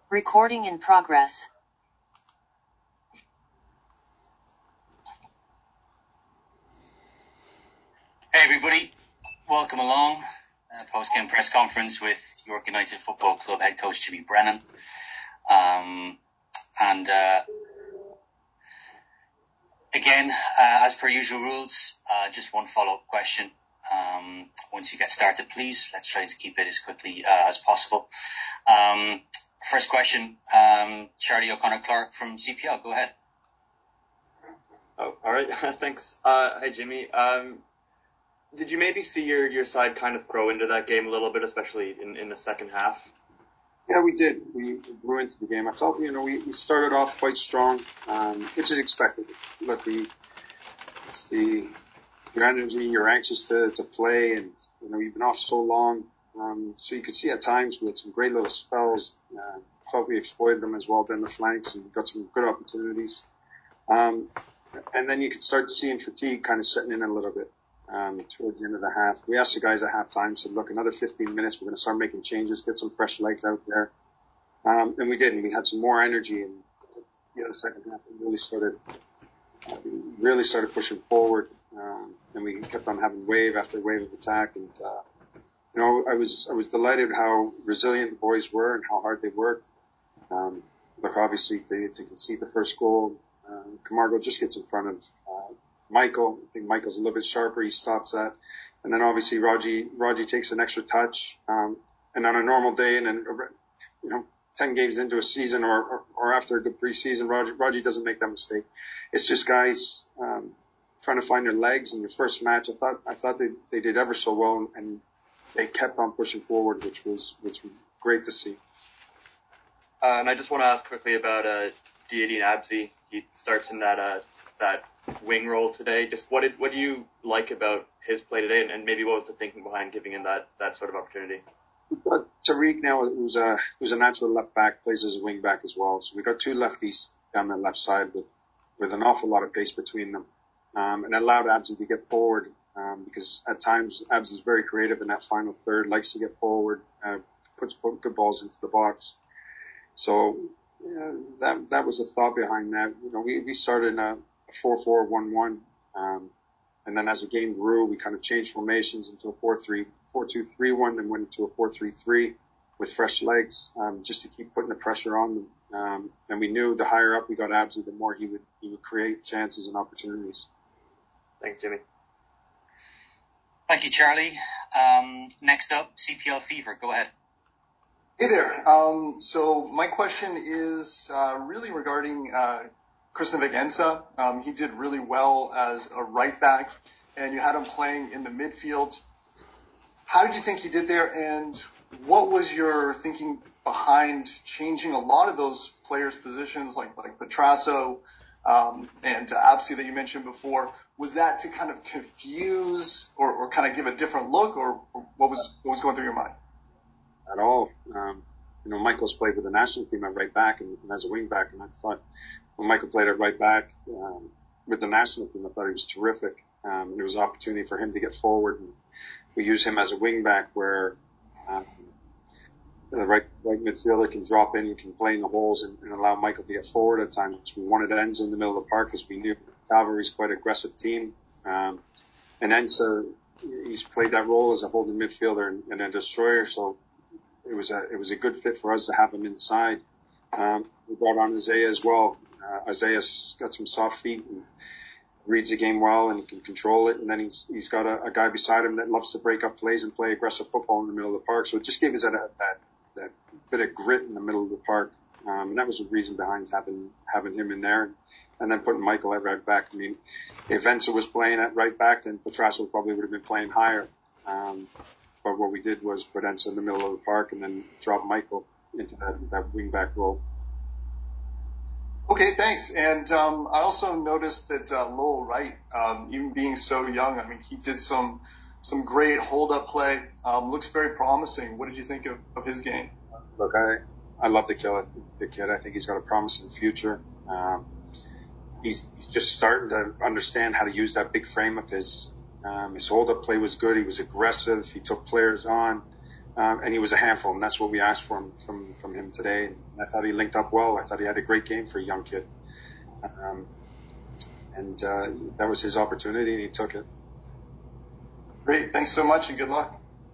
Recording in progress. Hey everybody, welcome along. Post-game press conference with York United Football Club head coach Jimmy Brennan. Again, as per usual rules, just one follow-up question. Once you get started, please, let's try to keep it as quickly as possible. First question, Charlie O'Connor-Clark from CPL, go ahead. Oh, all right, thanks. Hi Jimmy. Did you maybe see your side kind of grow into that game a little bit, especially in the second half? Yeah, we did. We grew into the game. I felt, we started off quite strong, which is expected. Look, it's your energy, you're anxious to play, and, you've been off so long. So you could see at times we had some great little spells. Felt we exploited them as well down the flanks and got some good opportunities. And then you could start seeing fatigue kind of setting in a little bit. Towards the end of the half. We asked the guys at halftime, said, look, another 15 minutes, we're going to start making changes, get some fresh legs out there. And we did, and we had some more energy in the second half. We really started pushing forward. And we kept on having wave after wave of attack. And, I was delighted how resilient the boys were and how hard they worked. Look, obviously, to concede the first goal, Camargo just gets in front of, Michael. I think Michael's a little bit sharper. He stops that. And then obviously Raji takes an extra touch. And on a normal day and 10 games into a season or after a good preseason, Raji doesn't make that mistake. It's just guys, trying to find their legs in your first match. I thought they did ever so well and they kept on pushing forward, which was great to see. And I just want to ask quickly about, Diedhiou Abzi. He starts in that wing role today. Just what do you like about his play today, and maybe what was the thinking behind giving him that sort of opportunity? Tariq now, who's a natural left back, plays as a wing back as well. So we got two lefties down the left side with an awful lot of pace between them, and allowed Abzi to get forward, because at times Abzi is very creative in that final third, likes to get forward, puts good balls into the box. So that was the thought behind that. We started in a 4-4-1-1, and then as the game grew, we kind of changed formations into a 4-2-3-1, then went into a 4-3-3 with fresh legs, just to keep putting the pressure on them. And we knew the higher up we got Abzi, the more he would create chances and opportunities. Thanks, Jimmy. Thank you, Charlie. Next up, CPL Fever. Go ahead. Hey there. So my question is really regarding Kristoffer Ensa. He did really well as a right back, and you had him playing in the midfield. How did you think he did there, and what was your thinking behind changing a lot of those players' positions, like Petrasso and Abzi that you mentioned before? Was that to kind of confuse or kind of give a different look, or what was going through your mind? At all. Michael's played with the national team at right back and as a wing back, and I thought when Michael played at right back with the national team, I thought he was terrific. There was an opportunity for him to get forward, and we use him as a wing back where the right midfielder can drop in, he can play in the holes and allow Michael to get forward at times. We wanted Ensa in the middle of the park because we knew Cavalry's quite an aggressive team. And Ensa, he's played that role as a holding midfielder and a destroyer, so it was a good fit for us to have him inside. We brought on Isaiah as well. Isaiah's got some soft feet and reads the game well and he can control it. And then he's got a guy beside him that loves to break up plays and play aggressive football in the middle of the park. So it just gave us that bit of grit in the middle of the park. And that was the reason behind having him in there. And then putting Michael at right back. I mean, if Ensa was playing at right back, then Petrasso probably would have been playing higher. But what we did was put Ensa in the middle of the park and then drop Michael into that wing back role. Okay, thanks. And I also noticed that Lowell Wright, even being so young, I mean, he did some great hold-up play. Looks very promising. What did you think of his game? Look, I love the kid. I think he's got a promising future. He's just starting to understand how to use that big frame of his. His hold-up play was good. He was aggressive. He took players on. and he was a handful, and that's what we asked from him today. And I thought he linked up well. I thought he had a great game for a young kid. And that was his opportunity, and he took it. Great. Thanks so much, and good luck.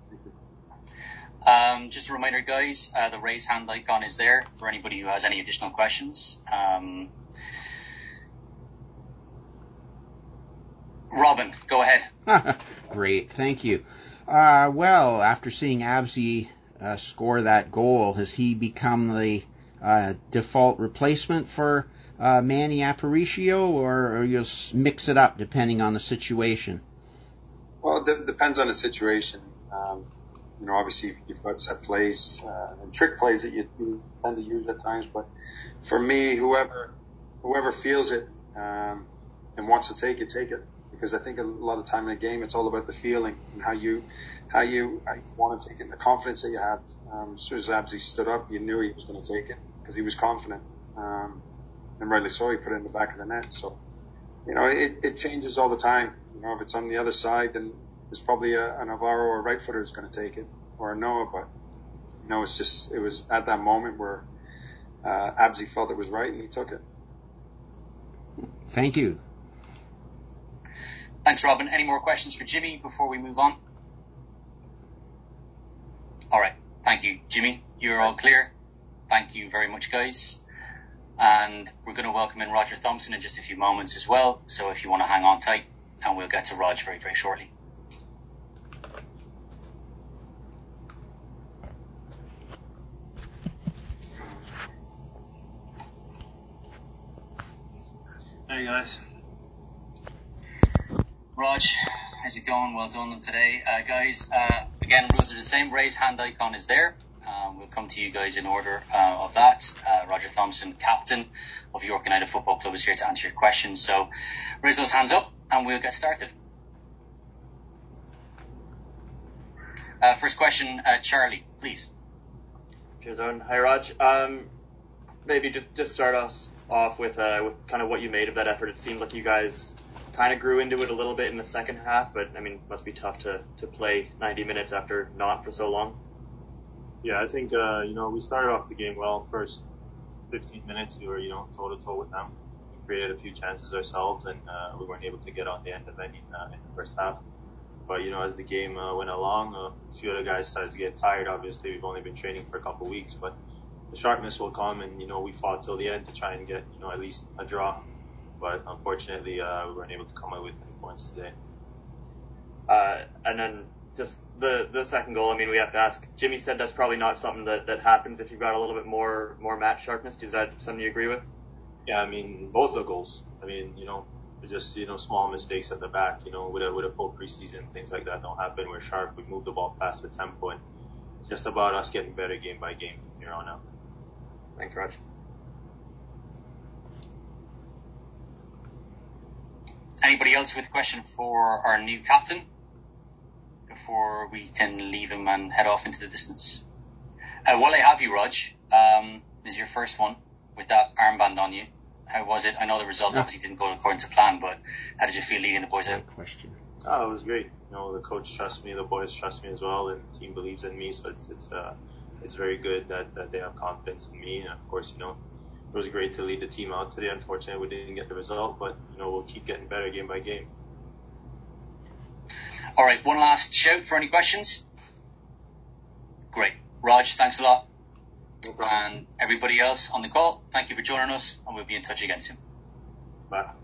Just a reminder, guys, the raise hand icon is there for anybody who has any additional questions. Robin, go ahead. Great, thank you. Well, after seeing Abzi score that goal, has he become the default replacement for Manny Aparicio, or you just mix it up depending on the situation? Well, it depends on the situation. Obviously you've got set plays and trick plays that you tend to use at times, but for me, whoever feels it and wants to take it. Because I think a lot of time in a game, it's all about the feeling and how you want to take it, and the confidence that you have. As soon as Abzi stood up, you knew he was going to take it because he was confident. And rightly so, he put it in the back of the net. So, it changes all the time. If it's on the other side, then there's probably a Navarro or a right footer who's going to take it, or a Noah. But, it was at that moment where Abzi felt it was right and he took it. Thank you. Thanks, Robin. Any more questions for Jimmy before we move on? All right. Thank you, Jimmy. You're all clear. Thank you very much, guys. And we're going to welcome in Roger Thompson in just a few moments as well. So if you want to hang on tight, and we'll get to Rog very, very shortly. Hey, guys. Rog, how's it going? Well done today. Guys, again, rules are the same. Raise hand icon is there. We'll come to you guys in order of that. Roger Thompson, captain of York United Football Club, is here to answer your questions. So raise those hands up and we'll get started. First question, Charlie, please. Cheers, Owen. Hi, Rog. Maybe just start us off with kind of what you made of that effort. It seemed like you guys kind of grew into it a little bit in the second half, but it must be tough to play 90 minutes after not for so long. Yeah, I think, we started off the game well. First 15 minutes, we were, toe-to-toe with them. We created a few chances ourselves, and we weren't able to get on the end of any in the first half. But, as the game went along, a few other guys started to get tired. Obviously, we've only been training for a couple of weeks, but the sharpness will come, and, we fought till the end to try and get, at least a draw. But unfortunately, we weren't able to come away with any points today. And then just the second goal, we have to ask, Jimmy said that's probably not something that happens if you've got a little bit more match sharpness. Is that something you agree with? Yeah, both the goals. Just, small mistakes at the back, with a full preseason, things like that don't happen. We're sharp. We move the ball fast with tempo, and it's just about us getting better game by game here on out. Thanks, Raj. Anybody else with a question for our new captain before we can leave him and head off into the distance? While I have you, Raj, this is your first one with that armband on you. How was it? I know the result obviously didn't go according to plan, but how did you feel leading the boys out? Question. Oh, it was great. The coach trusts me, the boys trust me as well, and the team believes in me. So it's very good that they have confidence in me. And of course, it was great to lead the team out today. Unfortunately, we didn't get the result, but we'll keep getting better game by game. All right, one last shout for any questions. Great, Raj, thanks a lot. No problem. And everybody else on the call, thank you for joining us, and we'll be in touch again soon. Bye.